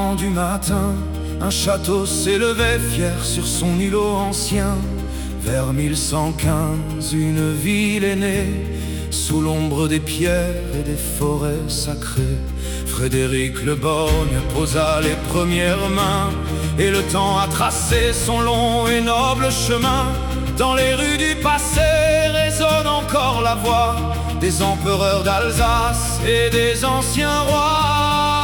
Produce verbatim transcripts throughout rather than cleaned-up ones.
vent du matin, un château s'élevait fier sur son îlot ancien. Vers mille cent quinze, une ville est née, sous l'ombre des pierres et des forêts sacrées. Frédéric le Borgne posa les premières mains, et le temps a tracé son long et noble chemin. Dans les rues du passé résonne encore la voix des empereurs d'Alsace et des anciens rois.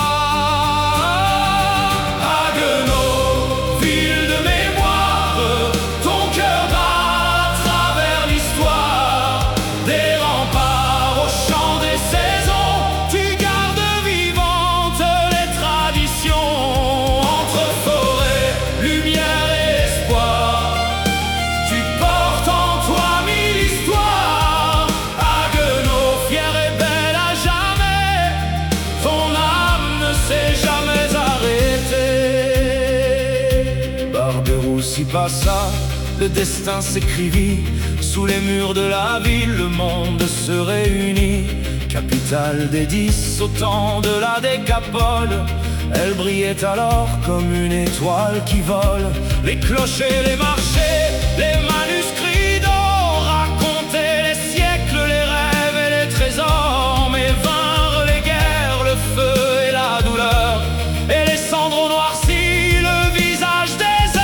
Haguenau, ville de mémoire, ton cœur bat à travers l'histoire. Des remparts au chant des saisons, tu gardes vivantes les traditions. Entre forêt, lumière et espoir, tu portes en toi mille histoires. Haguenau, fière et belle à jamais, ton âme ne s'est jamais arrêtée. Barberousse y passa, le destin s'écrivit. Sous les murs de la ville, le monde se réunit. Capitale des dix au temps de la décapole, elle brillait alors comme une étoile qui vole. Les clochers, les marchés, les manuscrits d'or racontaient les siècles, les rêves et les trésors. Mais vinrent les guerres, le feu et la douleur, et les cendres noircis le visage désert.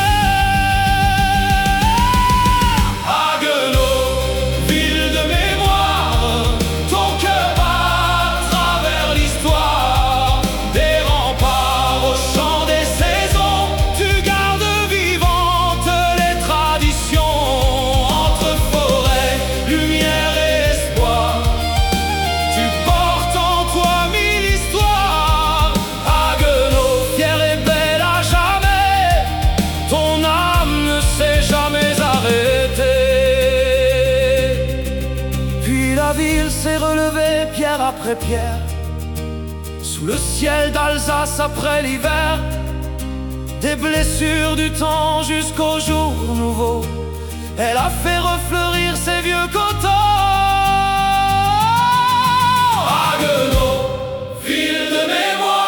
Haguenau, ville de mémoire, ton cœur bat à travers l'histoire. Des remparts au chant des saisons, tu gardes vivantes les traditions. Entre forêt, lumière et espoir, tu portes en toi mille histoires. Haguenau, fière et belle à jamais, ton âme ne s'est jamais arrêtée. Puis la ville s'est relevée pierre après pierre, sous le ciel d'Alsace après l'hiver. Des blessures du temps jusqu'au jour nouveau, elle a fait refleurir ses vieux coteaux. Haguenau, ville de mémoire.